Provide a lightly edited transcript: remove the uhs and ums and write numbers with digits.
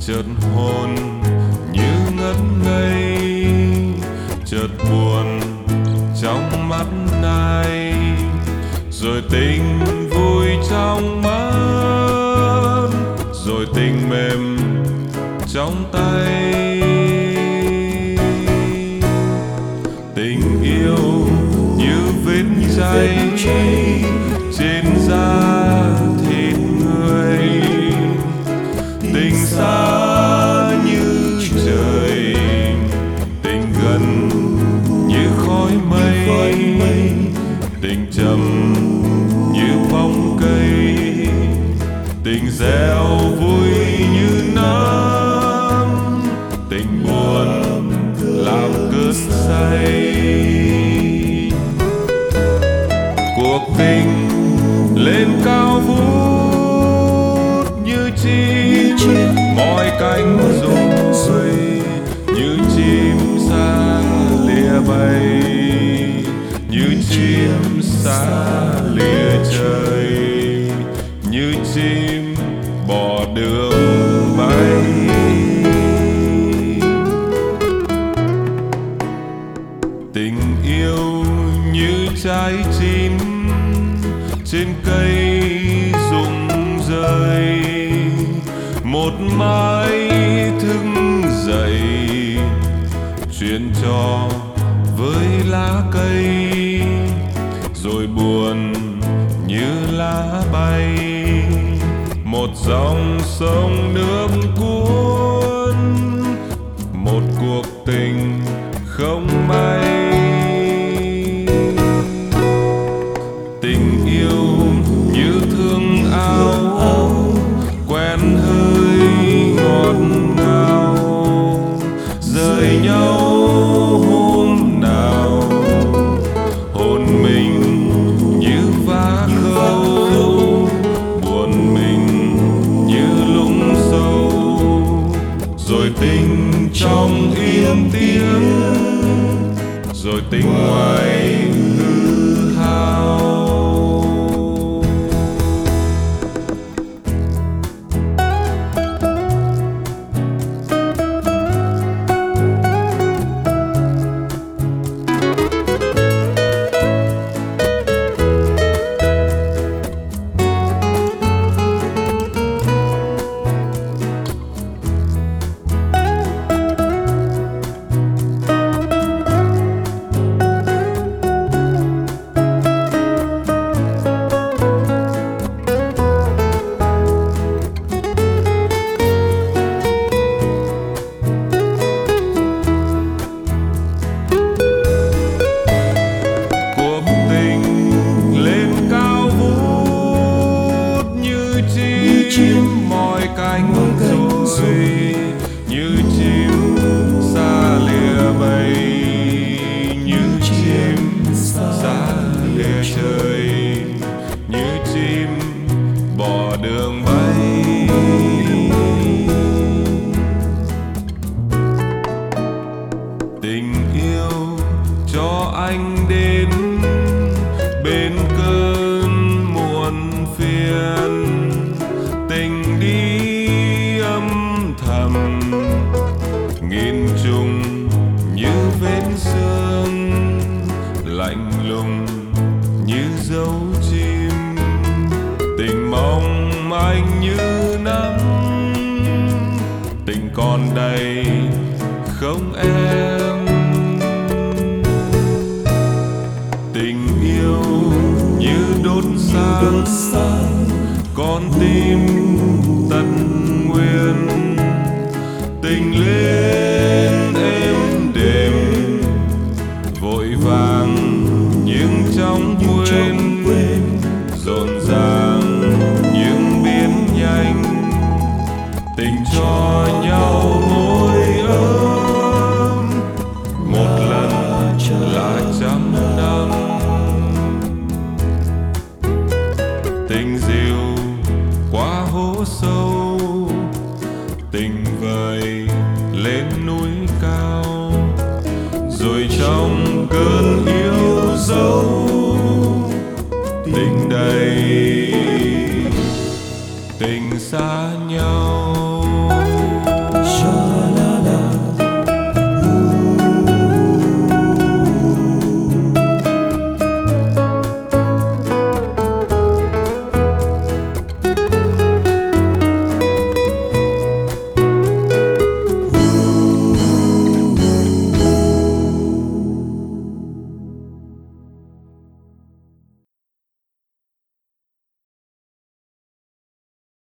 chợt hồn như ngất ngây, chợt buồn trong mắt này, rồi tình vui trong mắt, rồi tình mềm trong tay. Tình yêu như vết cháy trên da thịt người, tình xa như trời, tình gần như khói mây, tình trầm như bóng cây, tình gieo vui như nắng, tình buồn làm cơn say. Cuộc tình lên cao vút như chim mọi cánh rồi, như chim xa lìa bay, như chim xa lìa trời, như chim bỏ đường bay. Tình yêu như trái chín trên cây rụng rơi, một mái thức dậy chuyện trò với lá cây, rồi buồn như lá bay, một dòng sông nước cuốn, một cuộc tình không may. Tình yêu như thương áo quen hơi ngọt ngào, rời nhau hôm nào hồn mình như vá khâu, buồn mình như lung sâu, rồi tình trong im tiếng, rồi tình ngoài hư hao. Mọi cánh rồi, như chim xa lìa bay, như chim xa lìa trời, như chim bỏ đường bay. Tình yêu cho anh đến bên cơn muộn phiền, tình đi âm thầm nghìn trùng như vết sương, lạnh lùng như dấu chim, tình mong manh như nắng, tình còn đầy không em. Tình yêu như đốt sáng con tim tận nguyên, tình lên êm đềm vội vàng nhưng trong quên, rộn ràng nhưng biến nhanh, tình cho nhau môi ấm một lần là trăm năm. Tình dịu qua hố sâu, tình vời lên núi cao, rồi trong cơn yêu dấu tình đầy, tình xa nhau.